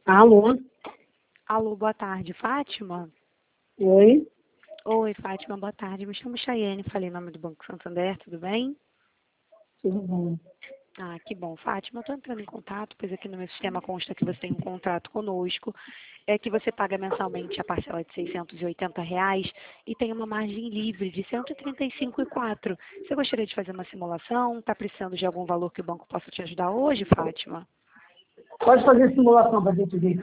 Alô? Alô, boa tarde, Fátima? Oi? Oi, Fátima, boa tarde. Me chamo Chayane, falei em nome do Banco Santander, tudo bem? Tudo bom? Ah, que bom. Fátima, eu estou entrando em contato, pois aqui no meu sistema consta que você tem um contrato conosco, que você paga mensalmente a parcela de R$ 680 e tem uma margem livre de 135,04. Você gostaria de fazer uma simulação? Está precisando de algum valor que o banco possa te ajudar hoje, Fátima? Pode fazer simulação para a gente ver.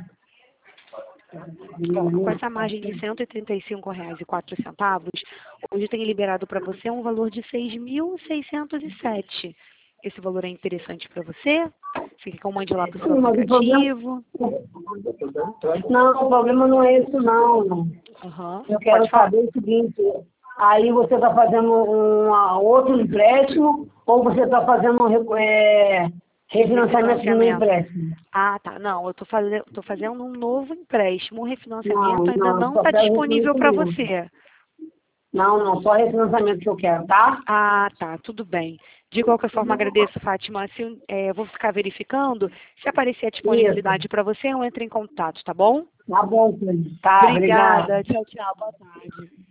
Bom, com essa margem de R$ 135,04, hoje tem liberado para você um valor de 6.607. Esse valor é interessante para você? Você quer que eu mande lá para o seu Sim, mas o problema... aplicativo? Não, o problema não é isso, não. Aham. Eu quero Pode falar. saber o seguinte, aí você está fazendo outro empréstimo ou você está fazendo refinanciamento do meu Refinanciamento. empréstimo? Ah, tá. Não, eu tô fazendo um novo empréstimo. O Não, refinanciamento ainda não, não só está quero disponível para refinanciamento. você. Não, só refinanciamento que eu quero, tá? Ah, tá, tudo bem. De qualquer forma, agradeço, Fátima. Eu vou ficar verificando. Se aparecer a Isso. disponibilidade para você, eu entro em contato, tá bom? Tá bom, filho. Tá, obrigado. Obrigada. Tchau, tchau. Boa tarde.